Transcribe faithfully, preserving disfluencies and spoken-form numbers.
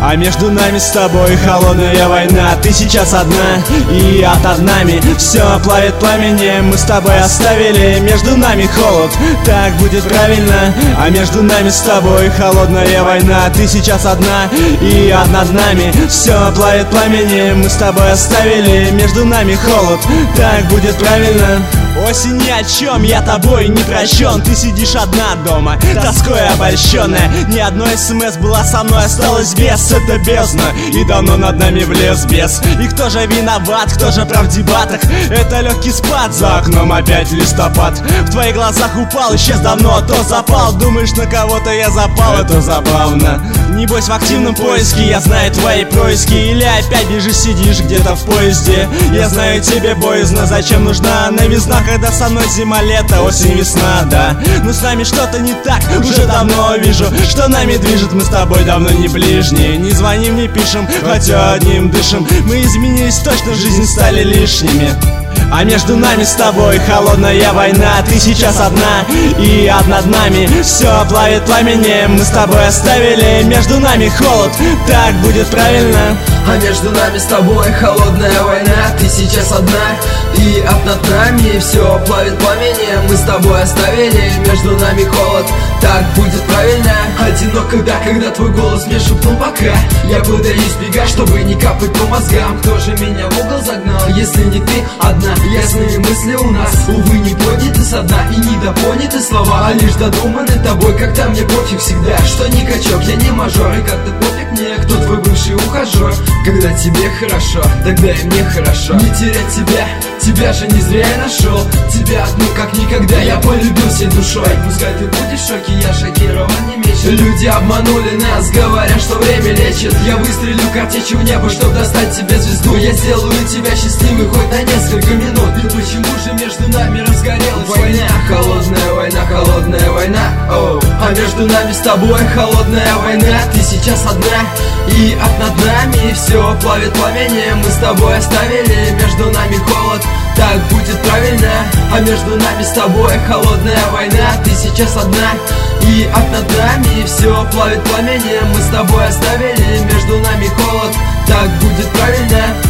А между нами с тобой холодная война. Ты сейчас одна, и я над нами все плавит пламенем. Мы с тобой оставили между нами холод, так будет правильно. А между нами с тобой холодная война. Ты сейчас одна, и я над нами все плавит пламенем. Мы с тобой оставили между нами холод, так будет правильно. Осень ни о чем, я тобой не прощен. Ты сидишь одна дома, тоской обольщенная. Ни одной смс была со мной, осталась без. Это бездна, и давно над нами влез бес. И кто же виноват, кто же прав в дебатах? Это легкий спад, за окном опять листопад. В твоих глазах упал, исчез давно, то запал. Думаешь, на кого-то я запал, это забавно. Небось в активном поиске, я знаю твои происки. Или опять бежишь, сидишь где-то в поезде. Я знаю, тебе боязно, зачем нужна новизна, когда со мной зима, лето, осень, весна, да. Но с нами что-то не так, уже давно вижу, что нами движет, мы с тобой давно не ближние. Не звоним, не пишем, хотя одним дышим. Мы изменились точно, в жизни стали лишними. А между нами с тобой холодная война. Ты сейчас одна, и ад над нами все плавит пламенем. Мы с тобой оставили между нами холод, так будет правильно. А между нами с тобой холодная война. Ты сейчас одна, и ад над нами все плавит пламенем. Мы с тобой оставили между нами холод, так будет правильно. Одиноко, да, когда твой голос мне шепнул пока. Я пытаюсь бегать, чтобы не капать по мозгам. Кто же меня в угол загнал, если не ты одна? Ясные мысли у нас, увы, не подняты со дна. И недопоняты слова, а лишь додуманы тобой. Когда мне пофиг всегда, что не качок, я не мажор. И как-то пофиг мне, кто твой бывший ухажер. Когда тебе хорошо, тогда и мне хорошо. Не терять тебя, тебя же не зря я нашел. Тебя одну как никогда я полюбил всей душой. Пускай ты будешь в шоке, я шокирован не меньше. Люди обманули нас, говоря, что время лечит. Я выстрелю картечью в небо, чтоб достать тебе звезду. Я сделаю тебя счастливой хоть на несколько минут. И почему же между нами разгорелась война? Холодная война, холодная война, оу. А между нами с тобой холодная война. Ты сейчас одна, и ад над нами все плавит пламенем. Мы с тобой оставили между нами холод, так будет правильно. А между нами с тобой холодная война. Ты сейчас одна, и ад над нами все плавит пламенем. Мы с тобой оставили между нами холод, так будет правильно.